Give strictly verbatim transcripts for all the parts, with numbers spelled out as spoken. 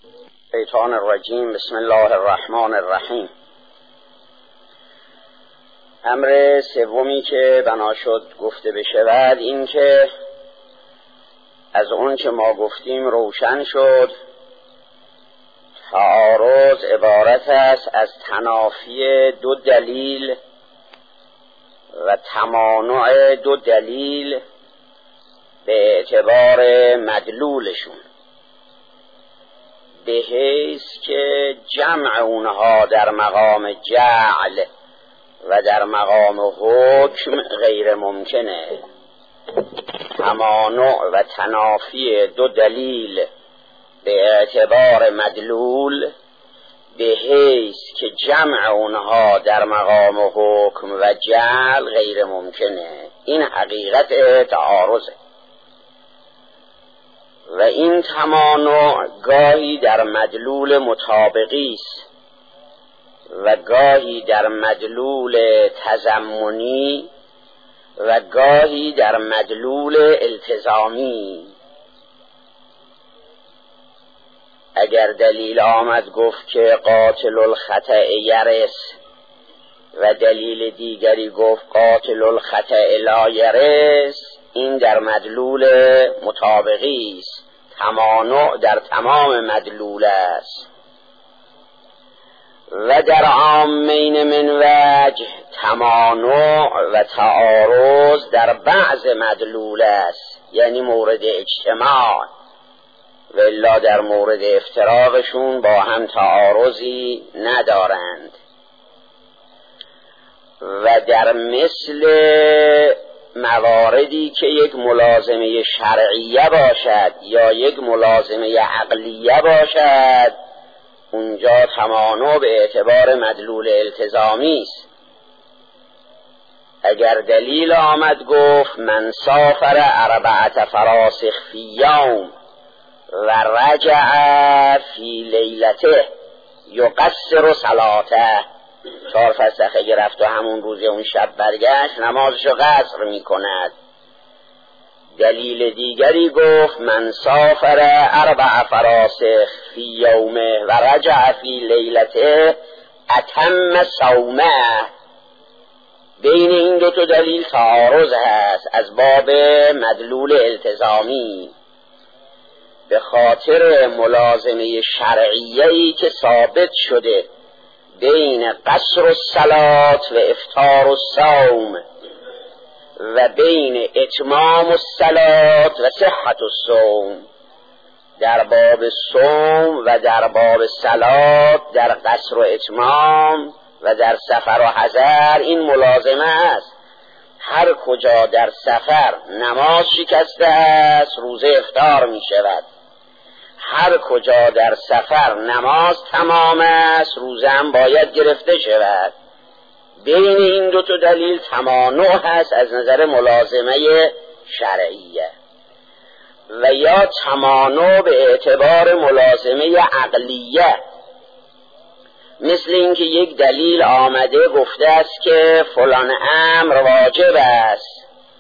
الشیطان الرجیم. بسم الله الرحمن الرحیم. امر سومی که بنا شد گفته بشود این که از اون که ما گفتیم روشن شد تعارض عبارت است از تنافی دو دلیل و تمانع دو دلیل به اعتبار مدلولشون، به حیث که جمع اونها در مقام جعل و در مقام حکم غیر ممکنه. تمانع و تنافی دو دلیل به اعتبار مدلول به حیث که جمع اونها در مقام حکم و جعل غیر ممکنه. این حقیقت تعارضه و این تمانع گاهی در مدلول مطابقی است و گاهی در مدلول تضمنی و گاهی در مدلول التزامی. اگر دلیل آمد گفت که قاتل الخطأ یرث و دلیل دیگری گفت قاتل الخطأ لا یرث، این در مدلول مطابقی است. تمانع در تمام مدلول است. و در عامین من وجه تمانع و تعارض در بعض مدلول است، یعنی مورد اجتماع، و الا در مورد افتراقشون با هم تعارضی ندارند. و در مثل مواردی که یک ملازمه شرعیه باشد یا یک ملازمه عقلیه باشد، اونجا تمانع به اعتبار مدلول التزامی است. اگر دلیل آمد گفت من سافر اربعة فراسخ فی یوم و رجع فی لیلته یقصر صلاته، چهار فسخه گرفت و همون روز اون شب برگشت، نمازشو قصر می کند. دلیل دیگری گفت من سافر اربع فراسخ فی یومه و رجع فی لیلته اتم صومه. بین این دو تا دلیل تعارض هست از باب مدلول التزامی، به خاطر ملازمه شرعیه‌ای که ثابت شده بین قصر الصلاة و افطار الصوم و بین اتمام الصلاة و صحت الصوم. در باب صوم و در باب صلاة، در قصر و اتمام و در سفر و حضر این ملازمه است. هر کجا در سفر نماز شکسته است روزه افطار می شود، هر کجا در سفر نماز تمام است روزه هم باید گرفته شود. بین این دو تا دلیل تمانع هست از نظر ملازمه شرعیه. و یا تمانع به اعتبار ملازمه عقلیه، مثل اینکه یک دلیل آمده گفته است که فلان امر واجب است،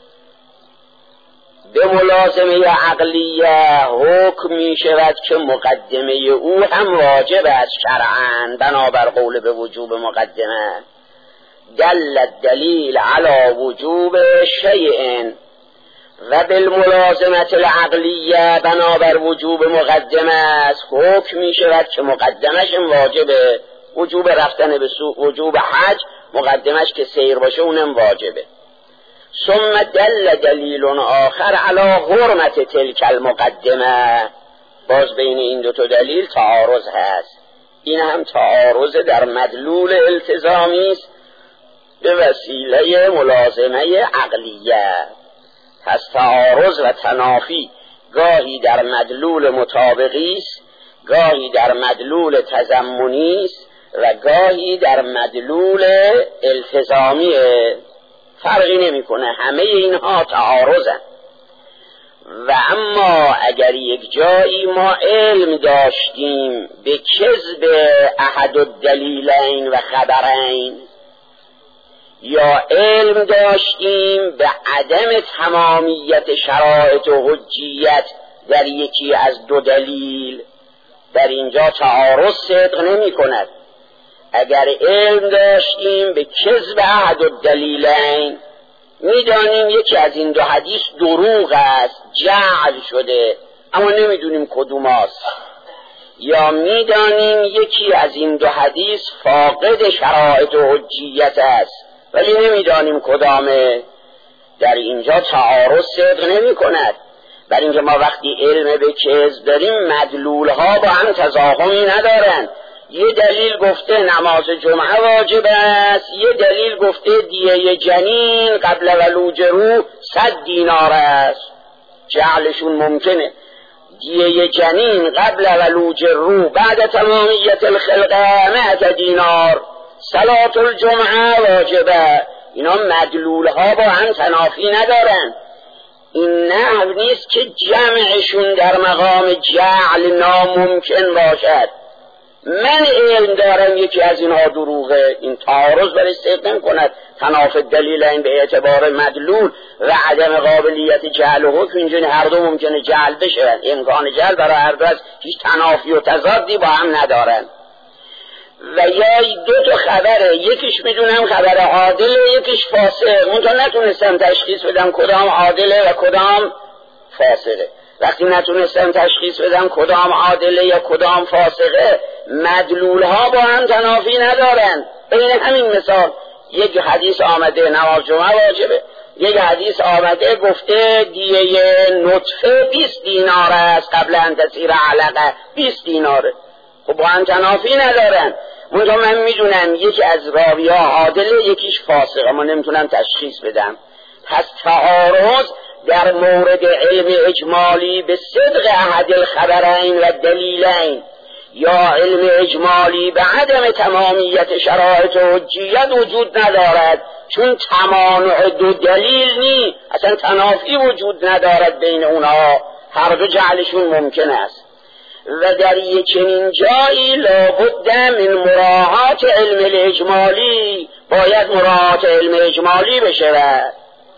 به ملازمه عقلیه حکم می شود که مقدمه او هم واجب است شرعاً بنابر قول به وجوب مقدمه. دل الدلیل علی وجوب شیء و بالملازمه العقلیه بنابر وجوب مقدمه است، حکم می شود که مقدمش واجبه. وجوب رفتن به سوق، وجوب حج، مقدمش که سیر باشه اونم واجبه. ثم دل دلیل آخر علی حرمت تلک المقدمه. باز بین این دو تا دلیل تعارض هست. این هم تعارض در مدلول التزامی است به وسیله ملازمه عقلیه. پس تعارض و تنافی گاهی در مدلول مطابقی است، گاهی در مدلول تضمنی است و گاهی در مدلول التزامی. فرقی نمیکنه، همه اینها تعارضن. و اما اگر یک جایی ما علم داشتیم به کذب احد الدلیلین و خبرین، یا علم داشتیم به عدم تمامیت شرایط و حجیت در یکی از دو دلیل، در اینجا تعارض صدق نمی کند. اگر علم داشتیم به کذب احد الدلیلین، میدانیم یکی از این دو حدیث دروغ است، جعل شده، اما نمیدونیم کدوم است. یا میدانیم یکی از این دو حدیث فاقد شرایط و حجیت است ولی نمیدانیم کدامه. در اینجا تعارض صدق نمی کند، بر اینکه ما وقتی علم به کذب داریم مدلول ها با هم تضاهمی ندارند. یه دلیل گفته نماز جمعه واجب است، یه دلیل گفته دیه جنین قبل ولوج روح صد دینار است. جعلشون ممکنه. دیه جنین قبل ولوج روح بعد تمامیت الخلقه مئت دینار، صلاة الجمعه واجبه. اینا مدلول ها با هم تنافی ندارن. این نحو نیست که جمعشون در مقام جعل ناممکن باشد. من علم دارم یکی از اینها دروغه، این تعارض برای صدق نمی کند. تنافی دلیل این به اعتبار مدلول و عدم قابلیت جعل و حکم، اینجوری هر دو ممکنه جعل بشن. امکان جعل برای هر دو از هیچ تنافی و تضادی با هم ندارن. و یا دو تا خبره، یکیش میدونم خبر عادله یکیش فاسق، اون تا نتونستم تشخیص بدم کدام عادله و کدام فاسقه. وقتی نتونستم تشخیص بدم کدام عادله یا کدام فاسقه، مدلول ها با هم تنافی ندارن. ببین همین مثال، یک حدیث آمده نماز جمعه واجبه، یک حدیث آمده گفته دیه نطفه بیست دینار است قبل ان تصیر علقه، بیست دیناره. خب با هم تنافی ندارن. منتها من میدونم یکی از راوی ها عادله یکیش فاسق، اما نمیتونم تشخیص بدم. پس تعارض در مورد علم اجمالی به صدق احد الخبرین و دلیلین یا علم اجمالی به عدم تمامیت شرایط و حجیت وجود ندارد، چون تمانع دو دلیل نی، اصلا تنافی وجود ندارد بین اونها، هر دو جعلشون ممکن است. و در یک چنین جایی لابد من مراعات علم الاجمالی، باید مراعات علم اجمالی بشود.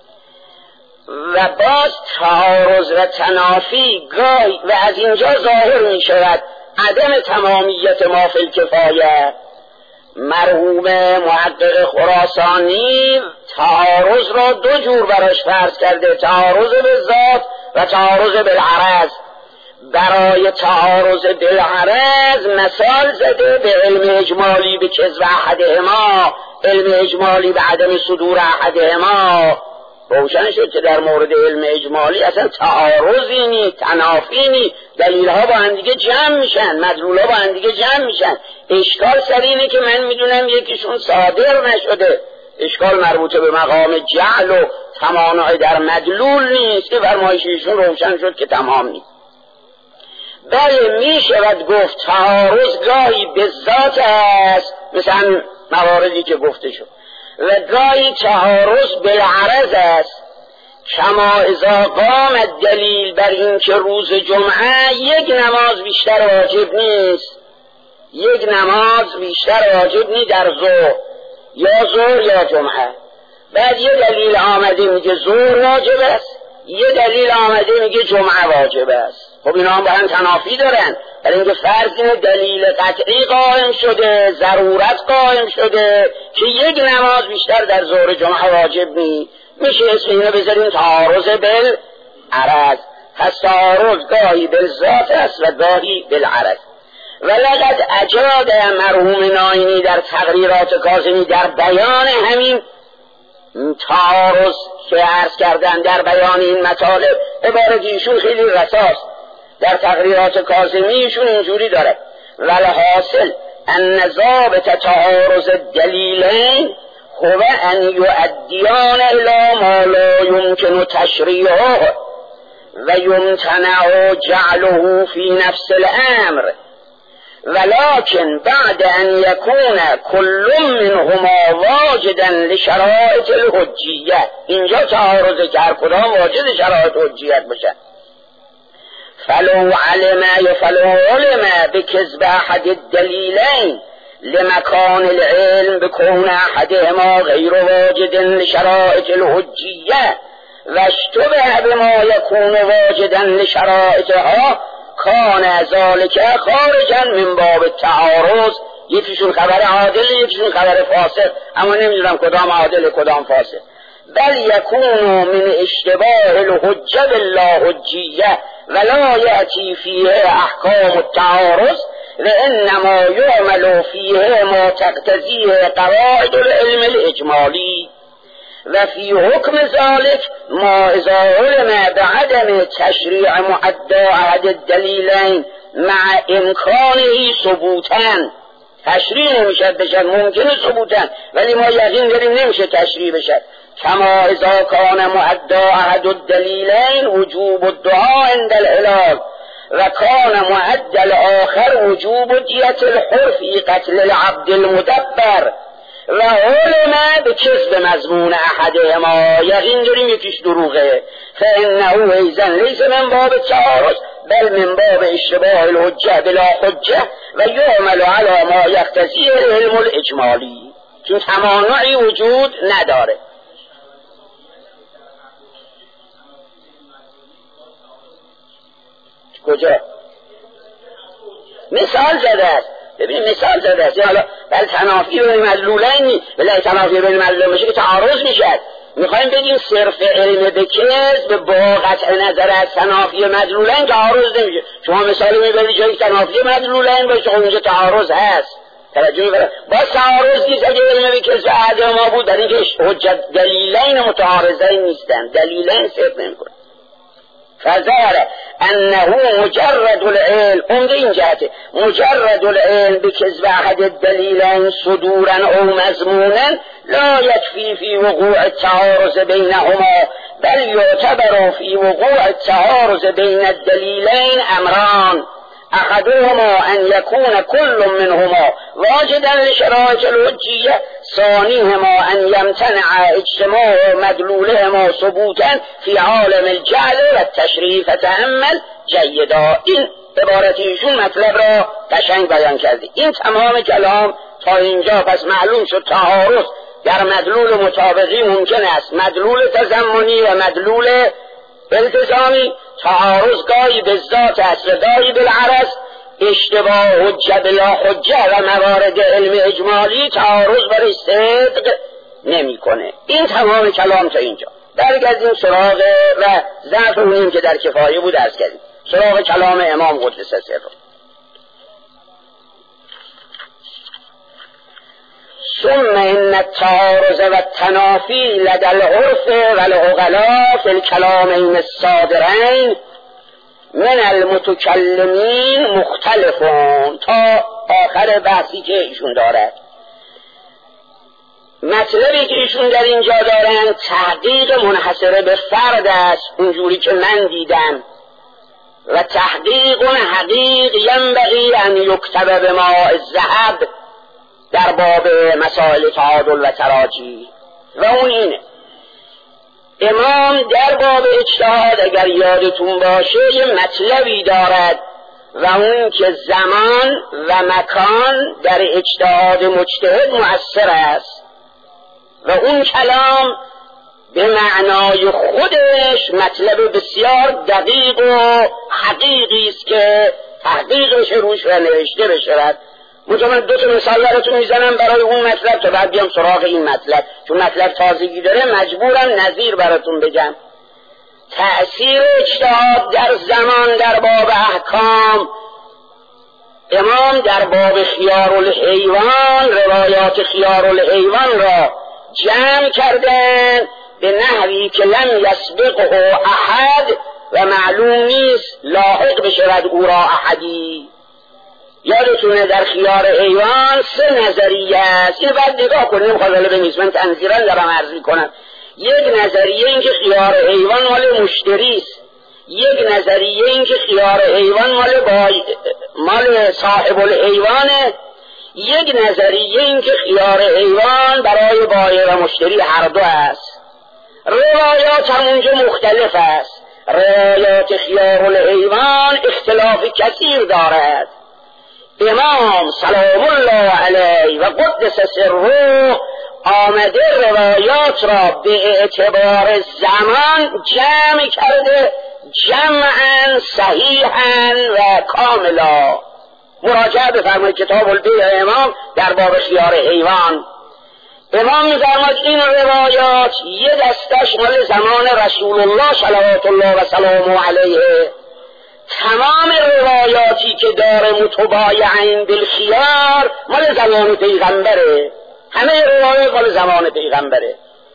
و باز تعارض و تنافی گاهی و از اینجا ظاهر می شود عدم تمامیت ما فی الکفایه. مرحوم محقق خراسانی تعارض را دو جور براش فرض کرده، تعارض به ذات و تعارض بالعرض. برای تعارض بالعرض مثال زده به علم اجمالی به کذب احدهما، علم اجمالی به عدم صدور احدهما. روشن شد که در مورد علم اجمالی اصلا تعارضی نی، تنافی نی، دلیل ها با هم دیگه جمع میشن، مدلول ها با هم دیگه جمع میشن. اشکال سر اینه که من میدونم یکیشون صادر نشده، اشکال مربوط به مقام جعل و تمانع در مدلول نیست که فرمایششون روشن شد که تمام نیست. بله می شود گفت تعارض گاهی به ذات است، مثلا مواردی که گفته شد، و گاهی تعارض بالعرض است. کما اذا قام الدلیل بر این که روز جمعه یک نماز بیشتر واجب نیست، یک نماز بیشتر واجب نیست در ظهر، یا ظهر یا جمعه. بعد یه دلیل آمده میگه ظهر واجب است، یه دلیل آمده میگه جمعه واجب است. خب اینا هم با هم تنافی دارن، برای اینکه فرض اینه دلیل قطعی قائم شده، ضرورت قائم شده که یک نماز بیشتر در ظهر جمعه واجب نیست، میشه اسم اینو بذاریم تعارض بالعرض. پس تعارض گاهی بالذات است و گاهی بالعرض. ولقد اجاد مرحوم ناینی در تقریرات کاظمی در بیان همین تعارض که عرض کردن، در بیان این مطالب عبارت ایشون خیلی رساست. در تقریرات کاظمی ایشون اینجوری داره: والحاصل ان ضابط تعارض الدلیلین هو ان یؤدیان الی ما لا یمکن تشریعه و یمتنع جعله فی نفس الامر، ولكن بعد ان يكون كل منهما واجدا لشرائط الحجیه. اینجا تعارض که هر کدام واجد شرائط حجیت باشه. فلو علم یا فلو علم بکذب احد الدلیلین لمکان العلم بكون احدهما غیر واجد لشرائط الحجیه و اشتبه بما يكون واجدا لشرائطها کان ذالک خارجا من باب تعارض، یکیشون خبر عادل یکیشون خبر فاسد، اما نمیدونم کدام عادل کدام فاسد. بل یکون من اشتباه الحجه باللا حجیه ولا یأتی فیه احکام التعارض و انما یعمل فیه ما تقتضیه قواعد العلم الاجمالی و فی حکم ذلك ما اذا علم بعدم تشریع معدا احد الدلیلین مع امکانه ثبوتاً. تشریع نمیشد بشد، ممکنه ثبوتاً، ولی ما یقین داریم نمیشه تشریع بشد. کما اذا کان معدا احد الدلیلین وجوب الدعاء عند العلاج و کان معد الاخر وجوب دیت الحر فی قتل العبد المدبر و علم به کذب مضمون احدهما، یقین داریم یکیش دروغه، فانه ایضا لیس من باب تعارض بل من باب اشتباه الحجه بلا حجه و یعمل علی ما یقتضی العلم الاجمالی، چون تمانعی وجود نداره. کجا؟ مثال زده است، ببین مثال زده است. حالا بل تنافی بین مدلولین نیست، ولی تنافی بین مدلولین باشه که تعارض میشد. میخوایم بگیم صرف علم به کذب با قطع نظر از تنافی مدلولین تعارض نمیشه. شما مثال میبرید جایی تنافی مدلولین باشه، خب اونجا تعارض هست. توجه میبرید با تعارض نیست. اگه علم به کذب احد ما بود، در اینکه حجت دلیلین متعارضین نیستن، دلیلین صرف نمیکنه. فظهر انه مجرد العلم، عمده این جهته، مجرد العلم بکذب احد الدلیلین صدورا او مضمونا لا یکفی فی وقوع التعارض بینهما بل یعتبر فی وقوع التعارض بین الدلیلین امران، احدهما ان یکون کل منهما واجدا لشرائط الحجیه، ثانیهما ان یمتنع اجتماع مدلولهما ثبوتا فی عالم الجعل و التشریف. تأمل جیدا. این عبارت ایشون مطلب را قشنگ بیان کرده. این تمام کلام تا اینجا پس معلوم شد تعارض در مدلول مطابقی ممکن است، مدلول تضمنی و مدلول التزامی. تعارض گاهی به ذات است و گاهی بالعرض. اشتباه حجه بلا حجه و موارد علم اجمالی تعارض برای صدق نمی کنه. این تمام کلام تا اینجا. برگردیم سراغ و ضعف اونیم که در کفایه بود عرض کردیم، سراغ کلام امام قدس سره. ثم ان التعارض و التنافی لدى العرف و العقلاء فی الکلامین الصادرین من المتکلمین مختلفون، تا آخر بحثی که ایشون دارد. مطلبی که ایشون در اینجا دارن تحقیق منحصره به فرد است، اونجوری که من دیدم، و تحقیق حقیق ینبغی ان یکتب بماء الذهب در باب مسائل تعادل و تراجی. و اون اینه، امام در باب اجتهاد اگر یادتون باشه یه مطلبی دارد و اون که زمان و مکان در اجتهاد مجتهد مؤثر است و اون کلام به معنای خودش مطلب بسیار دقیق و حقیقی است که تحقیقش روش و نوشته بشود. من دو تا مثال براتون میزنم برای اون مطلب تا بعد بیام سراغ این مطلب، چون مطلب تازگی داره مجبورم نظیر براتون بگم. تأثیر اجتهاد در زمان در باب احکام، امام در باب خیار الحیوان روایات خیار الحیوان را جمع کردن به نحوی که لم یسبقه احد و معلوم نیست لاحق بشود او را احدی. یادتونه در خیار حیوان سه نظریه است. این بعد نگاه کنیم، خواهد بنیز من تنظیران دارم عرض میکنم. یک نظریه این که خیار حیوان مال مشتری است، یک نظریه این که خیار حیوان مال, بای... مال صاحب الحیوانه، یک نظریه این که خیار حیوان برای بایع و مشتری هر دو است. روایات هم اونجا مختلف است. روایات خیار الحیوان اختلاف کثیر دارد. امام سلام الله علیه و قدس سره آمده روایات را به اعتبار زمان جمع کرده، جمعا صحیحا و کاملا. مراجعه بفرمایید کتاب البیع امام در باب خیار حیوان. امام می‌فرماید این روایات یه دستش مال زمان رسول الله صلوات الله و سلامه علیه، تمام روایاتی که داره متبایعین بالخیار مال زمان پیغمبره، همه روایات مال زمان پیغمبره.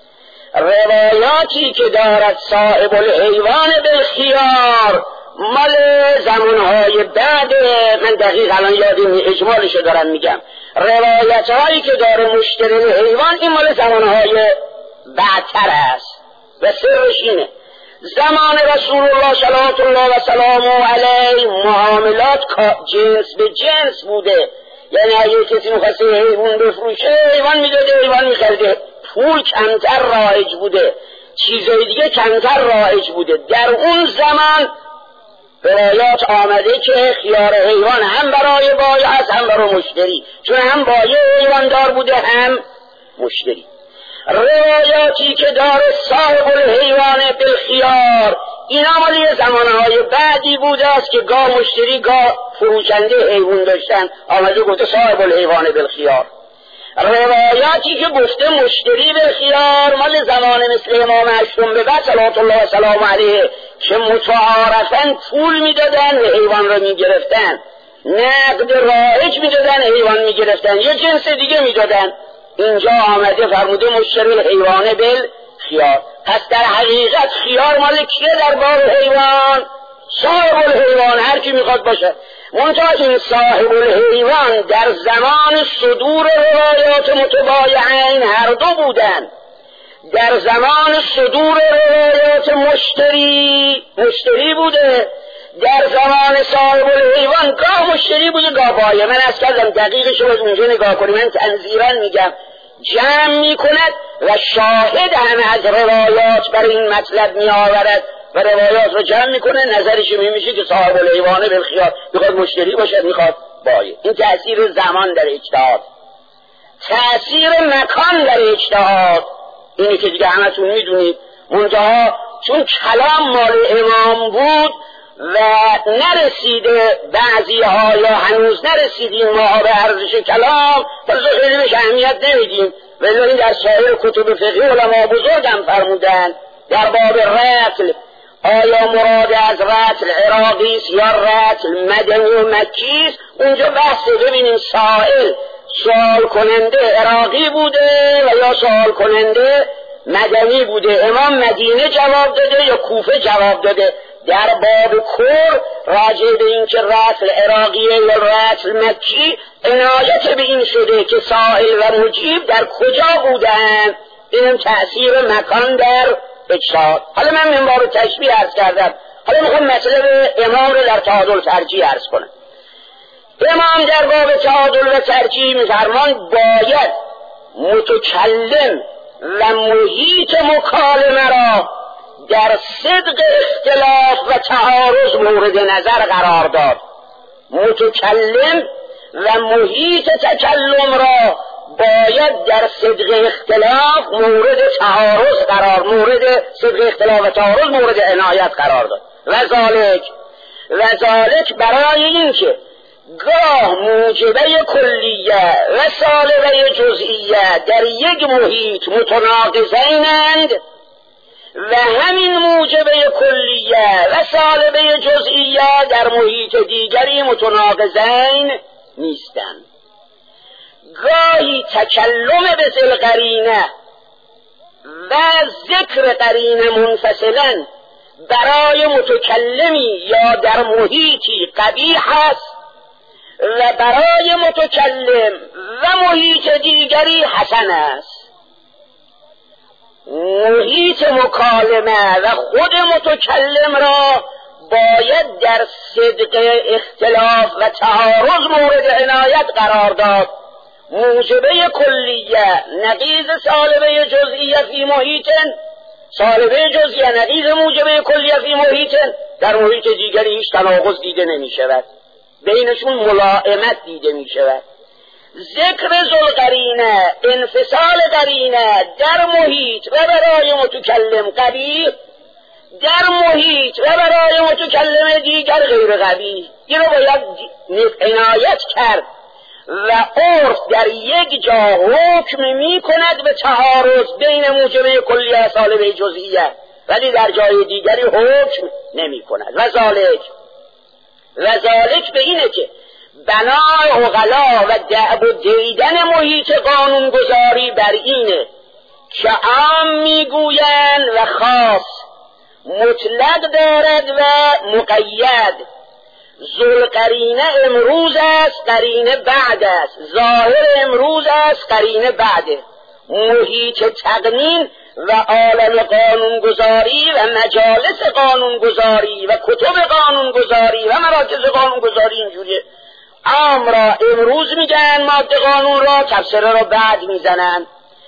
روایاتی که دارد صاحب الحیوان بالخیار مال زمانهای بعد، من دقیق الان یادم اجمالشو دارم میگم. روایت هایی که داره مشتری حیوان این مال زمانهای بعدتر است و سرش اینه زمان رسول الله صلوات الله و سلامه علیه معاملات جنس به جنس بوده، یعنی اگه کسی میخواسته حیوان بفروشه حیوان میداده، حیوان میخرده، پول کمتر رایج بوده، چیزای دیگه کمتر رایج بوده. در اون زمان روایات آمده که خیار حیوان هم برای بایع است هم برای مشتری، چون هم بایع حیوان دار بوده هم مشتری. روایاتی که داره صاحب الحیوان بالخیار اینا مالی زمانهای بعدی بوده است که گاه مشتری گاه فروشنده حیوان داشتن، آمده گفته صاحب الحیوان بالخیار. روایاتی که گفته مشتری بالخیار مال زمان مثل امام هشتم به بعد صلوات الله و سلام علیه که متعارفاً پول میدادن و حیوان رو میگرفتن، نقد رایج میدادن حیوان میگرفتن، یه جنس دیگه میدادن. اینجا آمده فرموده مشتری الحیوان بالخیار. پس در حقیقت خیار مال کیه در باب حیوان؟ صاحب الحیوان، هر کی میخواد باشه. منتها این صاحب الحیوان در زمان صدور روایات متبایعین هر دو بودن. در زمان صدور روایات مشتری مشتری بوده، در زمان صاحب الحیوان گاه مشتری بوده گاه بایع. من از کردم دقیقش رو اونجا نگاه کنیم، من تنظیرا میگم جمع میکند و شاهد همه از روایات برای این مطلب میآورد و روایات رو جمع میکنه، نظرش میمیشه که صاحب الحیوان بالخیار میخواد مشتری باشد میخواد بایع. این تأثیر زمان در اجتهاد، تأثیر مکان در اجتهاد، اینی که دیگه همتون میدونید. منتها چون کلام مال امام بود و نرسیده بعضی ها یا هنوز نرسیدیم ما به ارزش کلام، پس خیلی بهش اهمیت نمیدیم. ولی در سایر کتب فقهی علما بزرگم فرمودن در باب رتل آیا مراد از رتل عراقی است یا رتل مدنی و مکی است، اونجا بحث ببینیم سائل سوال کننده عراقی بوده و یا سوال کننده مدنی بوده، امام مدینه جواب داده یا کوفه جواب داده. در باب کور راجع به این که رتل عراقیه یا رتل مکی عنایت به این شده که سائل و مجیب در کجا بودن، این تأثیر مکان در اجتهاد. حالا من منبار تشبیه عرض کردم، حالا میخوام مطلب امام رو در تعادل ترجیح عرض کنم. امام در باب تعادل و ترجیح میفرمان باید متکلم و محیط مکالمه را در صدق اختلاف و تعارض مورد نظر قرار داد. متکلم و محیط تکلم را باید در صدق اختلاف مورد تعارض قرار مورد صدق اختلاف و تعارض مورد عنایت قرار داد. و ذالک و ذالک برای این که گاه موجبه کلیه و سالبه جزئیه در یک محیط متناقضینند و همین موجبه کلیه و سالبه جزئیه در محیط دیگری متناقضین نیستند. گاهی تکلم به ذل قرینه و ذکر قرینه منفصلا برای متکلمی یا در محیطی قبیح است و برای متکلم و محیط دیگری حسن است. محیط مکالمه و خود متکلم را باید در صدق اختلاف و تعارض مورد عنایت قرار داد. موجبه کلیه نقیض سالبه جزئیه فی محیط، سالبه جزئیه نقیض موجبه کلیه فی محیط، در محیط دیگری هیچ تناقض دیده نمی شود، بینشون ملائمت دیده می شود. ذکر ذل قرینه انفصال قرینه در محیط و برای متکلم قبیح، در محیط و برای متکلم دیگر غیر قوی. اینو باید عنایت کرد. و عرف در یک جا حکم می کند به تعارض بین موجبه کلیه و سالبه جزئیه، ولی در جای دیگری حکم نمی کند. و ذالک و ذالک به اینه که بنای عقلا و دعب و دیدن محیط قانونگذاری بر اینه که عام میگویند و خاص، مطلق دارد و مقید. ذوالقرینه امروز است، قرینه بعد است. ظاهر امروز است، قرینه بعده. محیط تقنین و عالم قانونگذاری و مجالس قانونگذاری و کتب قانونگذاری و مراکز قانونگذاری اینجوریه. عام را امروز میگن ماده قانون را، تفسیره را بعد میزنن.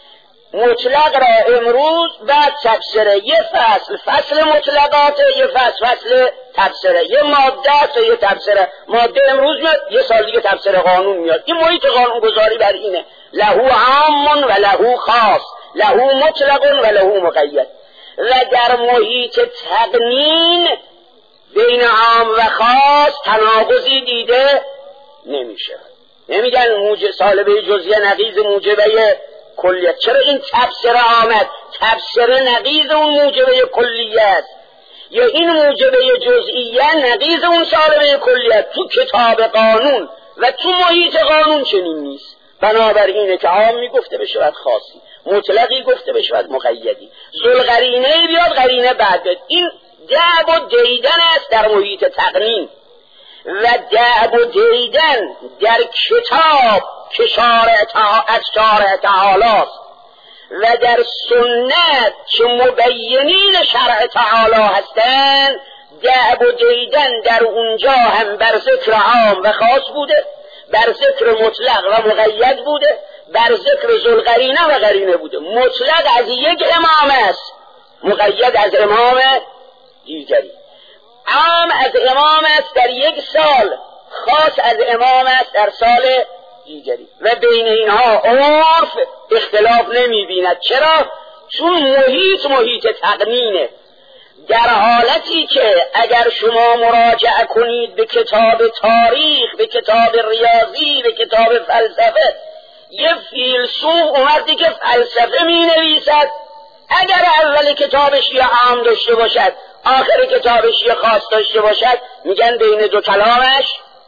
مطلق را امروز، بعد تفسیره. یه فصل فصل مطلقات، یه فصل فصل تفسیره. یه ماده است یه تفسیره. ماده امروز میاد، یه سال دیگه تفسیر قانون میاد. این محیط قانونگذاری بر اینه. لهو عام و لهو خاص، لهو مطلق و لهو مقید. و در محیط تقنین بین عام و خاص تناقضی دیده نمیشه. نمیگن موجب سالبه جزئیه نقیض موجبه کلیت. چرا این تفسیر آمد؟ تفسیر نقیض اون موجبه کلیت است، یا این موجبه جزئیه نقیض اون سالبه کلیت. تو کتاب قانون و تو محیط قانون چنین نیست. بنابراینه که عام میگفته بشود خاصی، مطلقی گفته بشود مقیدی. ذوالقرینه بیاد، قرینه بعد بیاد. این دعب و دیدن است در محیط تقنین. و دعب و دیدن در کتاب که شارع از شارع تعالی است و در سنت که مبینین شرع تعالی هستند، دعب و دیدن در اونجا هم بر ذکر عام و خاص بوده، بر ذکر مطلق و مقید بوده، بر ذکر ذوالقرینه و قرینه بوده. مطلق از یک امام است، مقید از امام دیگری. عام از امام است در یک سال، خاص از امام است در سال دیگری. و بین اینها عرف اختلاف نمی بیند. چرا؟ چون محیط محیط تقنینه. در حالتی که اگر شما مراجعه کنید به کتاب تاریخ، به کتاب ریاضی، به کتاب فلسفه، یه فیلسوف اومدی که فلسفه می نویسد، اگر اول کتابش یه عام داشته باشد، آخر کتابش یه خاص داشته باشد، میگن بین دو کلامش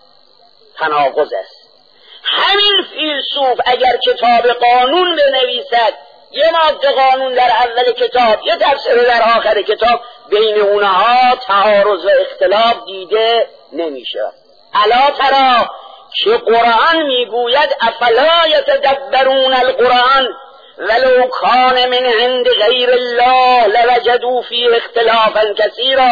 تناقض است. همین فیلسوف اگر کتاب قانون بنویسد، یه ماده قانون در اول کتاب، یه تفسیر در آخر کتاب، بین اونها تعارض و اختلاف دیده نمیشه. الا ترى که قرآن میگوید افلا یتدبرون القرآن ولو کان من عند غیر الله لوجدوا فیه اختلافا کثیرا.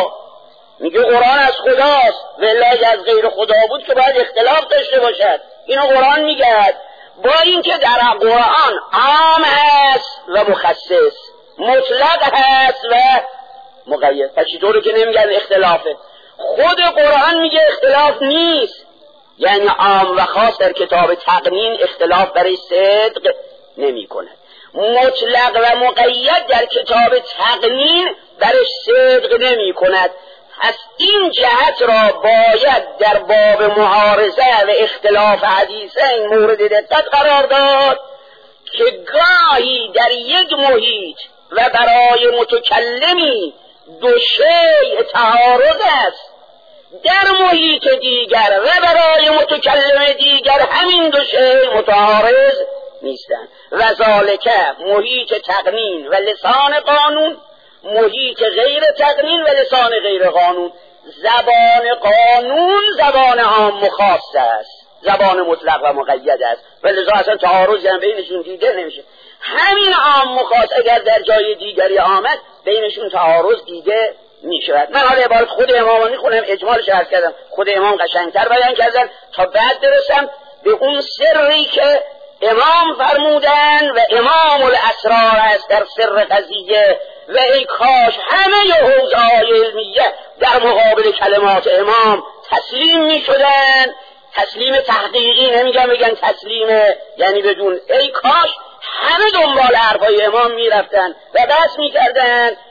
میگه قرآن از خداست، ولی از غیر خدا بود که باید اختلاف داشته باشد. اینو قرآن میگه. با اینکه در قرآن عام هست و مخصص، مطلق هست و مقید. پس چطوره که نمیگن اختلافه؟ خود قرآن میگه اختلاف نیست، یعنی عام و خاص در کتاب تقنین اختلاف برای صدق نمی کند. مطلق و مقید در کتاب تقنین برای صدق نمی کند. پس این جهت را باید در باب معارضه و اختلاف حدیثه این مورد دقت قرار داد که گاهی در یک محیط و برای متکلمی دو شیء تعارض است، در محیط دیگر و برای متکلم دیگر همین دو شیء متعارض نیستند. و ذالک محیط تقنین و لسان قانون، محیط غیر تقنین و لسان غیر قانون. زبان قانون زبان عام و خاص است، زبان مطلق و مقید است، و لذا اصلا تعارض هم بینشون دیده نمیشه. همین عام و خاص اگر در جای دیگری آمد، بینشون تعارض دیده میشود. من حالا عبارت خود امام میخونم، اجمالش عرض کردم، خود امام قشنگتر بیان کردن تا بعد برسم به اون سری که امام فرمودن و امام الاسرار است در سر قضیه. و ای کاش همه حوزه‌های علمیه در مقابل کلمات امام تسلیم می شدن. تسلیم تحقیقی نمیگم، بگن تسلیم یعنی بدون. ای کاش همه دنبال حرفای امام می رفتن و بس می کردن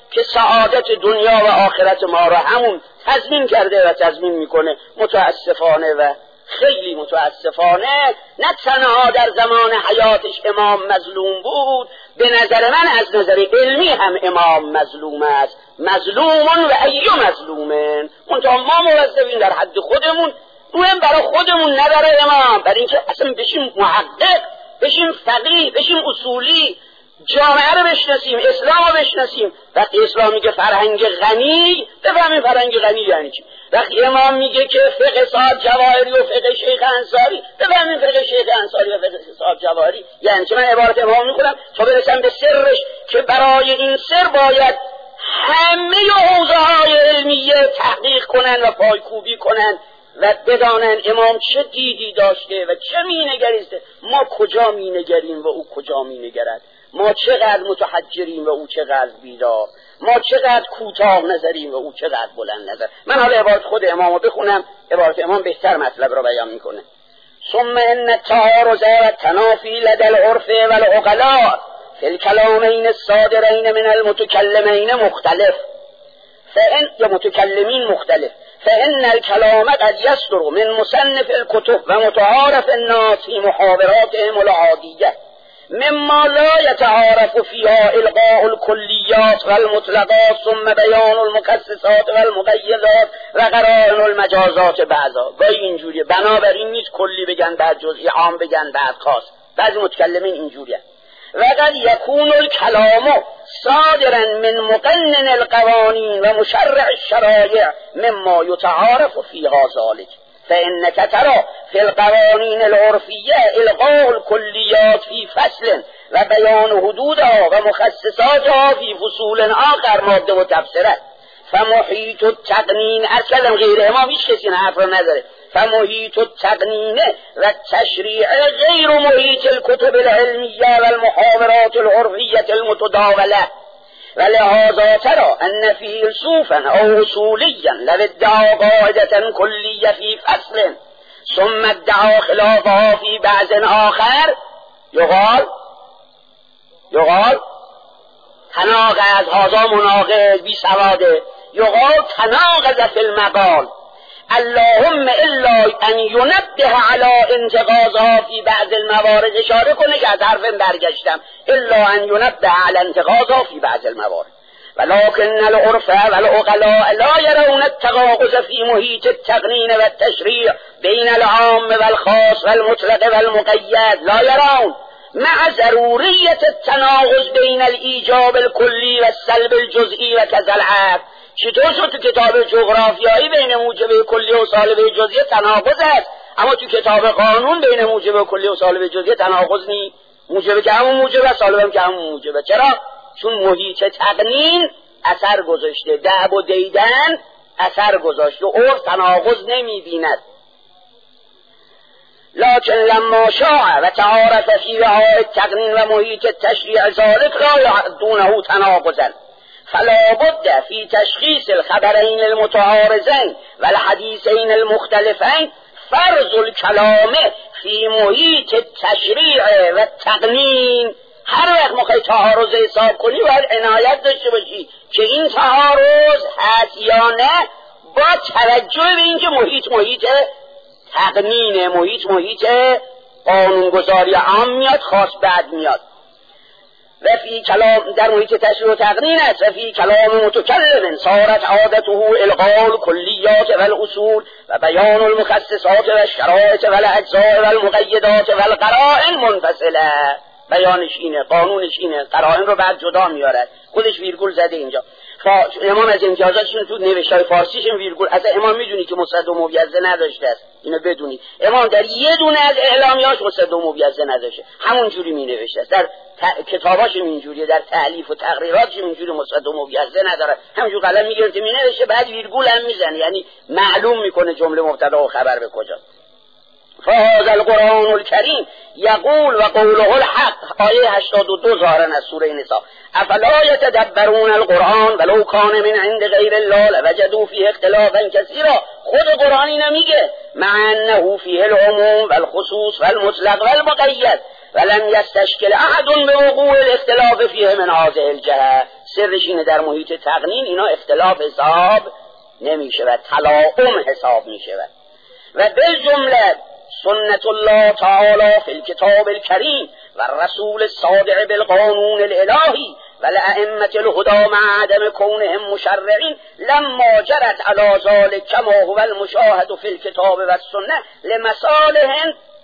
که سعادت دنیا و آخرت ما را همون تضمین کرده و تضمین میکنه. متاسفانه و خیلی متاسفانه نه تنها در زمان حیاتش امام مظلوم بود، به نظر من از نظر علمی هم امام مظلوم است. مظلومون و ایو مظلومن. منتها ما موظفیم در حد خودمون، اونم برای خودمون نه برای امام، برای اینکه اصلا بشیم محقق، بشیم فقیه، بشیم اصولی، جامعه رو بشناسیم، اسلام رو بشناسیم. وقتی اسلام میگه فرهنگ غنی، بفهمیم فرهنگ غنی یعنی چی. وقتی امام میگه که فقه صاحب جواهری و فقه شیخ انصاری، بفهمیم فقه شیخ انصاری و فقه صاحب جواهری یعنی چی. من عبارت امام میخونم تا برسم به سرش، که برای این سر باید همه حوزه های علمیه تحقیق کنن و پایکوبی کنن و بدانن امام چه دیدی داشته و چه مینگریسته. ما کجا مینگریم و او کجا مینگرد، ما چقدر متحجریم و او چقدر بیدار، ما چقدر کوتاه نظریم و او چقدر بلند نظر. من حالا عبارت خود امام رو بخونم، عبارت امام بهتر مطلب رو بیان میکنه. ثم ان التعارض و التنافی لدى العرف والعقلاء في الكلامين الصادرين من المتكلمين مختلف، فإن یا متکلمین مختلف، فإن الكلام قد يصدر من مصنف الكتب ومتعارف الناس في محاوراتهم العادية مما لا يتعارف فيها إلغاء الكليات والمطلقات ثم بيان المخصصات والمقيدات و قرائن المجازات بعضا. گاهی اینجوریه، بنابراین نیست کلی بگن بعد جزئی، عام بگن بعد خاص. بعضی متکلمین اینجوریه. وقد يكون الكلام صادرا من مقنن القوانين ومشرع الشرائع مما يتعارف فيها ذلك، فإنك ترى في القوانين العرفية إلغاء الكليات في فصل وبيان حدودها ومخصصاتها في فصول آخر ماده و تفسیره. فمحيط التقنين أرسلم غير امام هیچ کسی این حرف رو نداره. فمحيط التقنين والتشريع غير محيط الكتب العلمية والمحاورات العرفية المتداولة، ولهذا ترى أن فيلسوفا أو أصوليا لو ادعى قاعدة كلية في فصل ثم ادعى خلافها في بعض آخر يقال يقال تناقض، هذا مناقض بی سواده، يقال تناقض في المقال اللهم الا ان ينبه على انتقاضها في بعض الموارد. اشاره کنه که از حرفم برگشتم، الا ان ينبه على انتقاضها في بعض الموارد ولكن العرف والعقلاء لا يرون التقاض في محيط التقنين والتشريع بين العام والخاص والمطلق والمقيد، لا يرون مع ضرورية التناقض بين الإيجاب الكلي والسلب الجزئي وكذا العام. چطور شد تو کتاب جغرافیایی بین موجب کلی و سالب جزئی تناقض است، اما تو کتاب قانون بین موجب کلی و سالب جزئی تناقض نیست. موجب که همون موجب، سالب هم که همون موجب. چرا؟ چون محیط تقنین اثر گذاشته، دعب و دیدن اثر گذاشته، عرف تناقض نمی‌بیند. لكن لما شاع وتعارف في رعاية التقنين ومحيط التشريع ذلك لا يعدونه تناقضا، فلا بد في تشخيص الخبرين المتعارضين والحديثين المختلفين فرض الكلام في محيط التشريع والتقنين. هر وقت موقع تعارض حساب کنی باید عنایت داشته باشی که این تعارض هست یا نه، با توجه به اینکه محیط محیط تقنینه، محیط محیط قانونگذاری عام میاد، خاص بعد میاد. و فی کلام در محیط تشریع و تقنین است. و فی کلام متکلم صارت عادته الغاء الکلیات والاصول و بیان المخصصات و الشرائط و الاجزاء و المقیدات و القرائن منفصله. بیانش اینه، قانونش اینه، قرائن رو بعد جدا میارد. خودش ویرگول زده اینجا. امام از امتیازاتشون تو نوشتای فارسیشون ویرگول، اصلا امام میدونی که مصدد و مویزه نداشته است، اینو بدونی. امام در یه دونه از اعلامیاش مصدد و مویزه نداشته، همون جوری می نوشته است. در کتاباش اینجوریه، در تألیف و تقریراتش اینجوری مصدد و مویزه نداره، همونجور قلم میگرفته می نوشته، بعد ویرگول هم میزنه، یعنی معلوم میکنه جمله مبتدا و خبر به کجا. فهذا القرآن الكريم يقول وقوله الحق، آیه هشتاد و دو ظاهرا از سوره نساء. افلا يتدبرون القرآن ولو كان من عند غير الله لوجدوا فيه اختلافا كثيرا. خود قرآن اینو میگه، مع انه فيه العموم والخصوص والمطلق والمقيد ولم يستشكل احد بوقوع الاختلاف فيه من هذه الجهة. سرش اینه در محیط تقنین اینا اختلاف حساب نمیشه و تلاعم حساب میشه و بالجمله سنت الله تعالی فی الكتاب الكریم و الرسول الصادق بالقانون الالهی و الائمة الهدى مع عدم كونهم مشرعین لما جرت على ذلك كما هو المشاهد في الكتاب والسنة لمصالح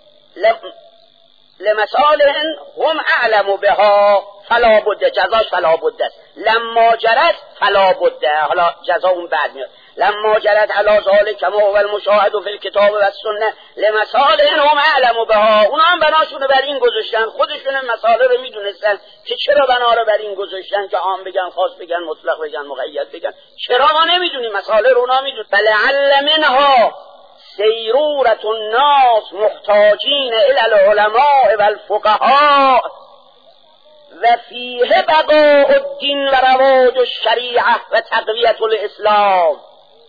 لمصالح هم اعلم بها فلا بد جزاش فلا بد است لما جرت فلا بد حالا جزا اون بعد میاد لما جرت على ذلك كما هو المشاهد في الكتاب والسنة لمصالح هم اعلم بها اونا هم بناشون بر این گذاشتن خودشون مسائل رو میدونستن که چرا بنا رو بر این گذاشتن که عام بگن خاص بگن مطلق بگن مقید بگن چرا ما نمیدونیم مسائل رو اونا میدونن فلعل منها سیرورة الناس محتاجین الى العلماء والفقهاء و فیه بقاء الدین و رواج الشریعه و تقویت الاسلام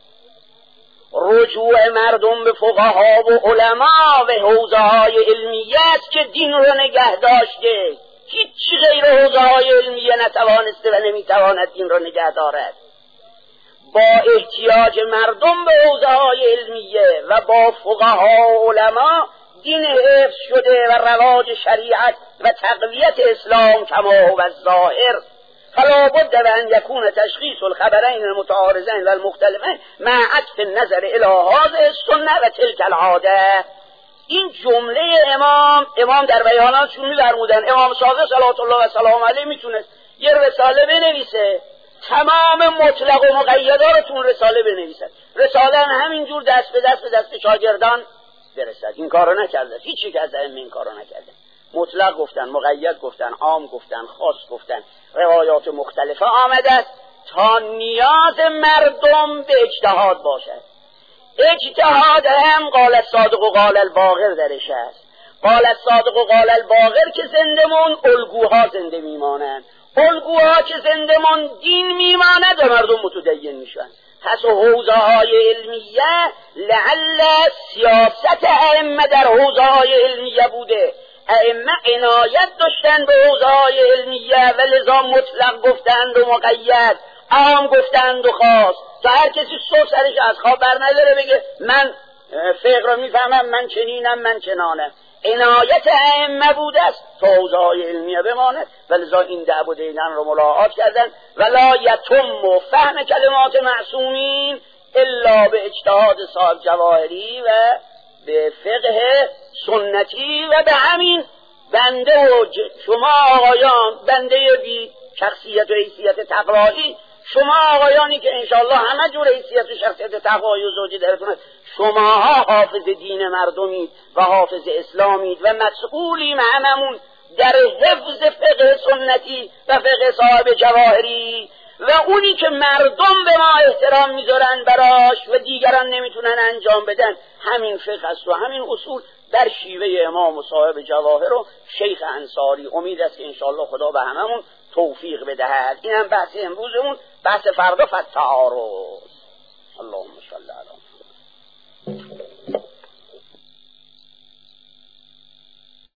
رجوع مردم به فقها و علما و حوزه های علمیت که دین رو نگه داشته هیچ غیر حوزه های علمیه نتوانسته و نمیتواند دین رو نگه دارد با احتیاج مردم به حوزه های علمیه و با فقها و علما دین حفظ شده و رواج شریعت و تقویت اسلام کما هو الظاهر فلا بد ان يكون تشخيص الخبرين المتعارضين والمختلفين مع عطف النظر الى هذه السنه و تلك العاده. این جمله امام امام در بیاناتشون می‌فرمودن امام صادق صلوات الله و سلام علیه میتونست یه رساله بنویسه تمام مطلق و مقیدا رو تو رساله بنویسه رساله همینجور دست به دست به دست شاگردان برسد این کارو نکردن هیچی که از ائمه این کارو نکردن مطلق گفتن مقید گفتن عام گفتن خاص گفتن روایات مختلفه آمده است تا نیاز مردم به اجتهاد باشد اجتهاد هم قال الصادق و قال الباقر درش است قال الصادق و قال الباقر که زندمون الگوها زنده میمانند الگوها که زندمون دین میماند و مردم متدین میشن پس حوزه های علمیه لعل سیاست ائمه در حوزه های علمیه بوده ائمه عنایت داشتن به حوزه های علمیه و لذا مطلق گفتند و مقید عام گفتند و خاص تا هر کسی صبح سرش از خواب بر نداره بگه من فقه رو میفهمم من چنینم من چنانم عنایت ائمه بوده است تا حوزه های علمیه بماند و لذا این دعو و دیدن رو ملاحظات کردن ولا یتم فهم کلمات معصومین الا به اجتهاد صاحب جواهری و به فقه سنتی و به همین بنده و شما آقایان بنده بی شخصیت و حیثیت تقوایی شما آقایانی که انشاءالله همه جور حیثیت و شخصیت تقوایی و زوجی درتون است شماها حافظ دین مردمید و حافظ اسلامید و مسئولیم هممون در حفظ فقه سنتی و فقه صاحب جواهری و اونی که مردم به ما احترام میذارن براش و دیگران نمیتونن انجام بدن همین فقه است و همین اصول در شیوه امام و صاحب جواهر و شیخ انصاری امید است که انشاءالله خدا به هممون توفیق بدهد. این هم بحث امروزمون بحث فردا فتعارض. اللهم صل علی